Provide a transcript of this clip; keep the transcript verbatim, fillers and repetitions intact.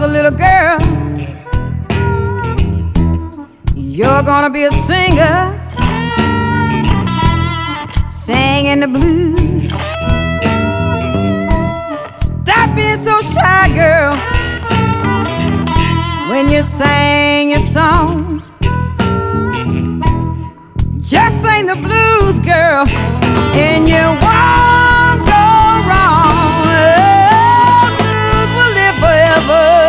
a little girl, you're gonna be a singer, singing the blues. Stop being so shy, girl.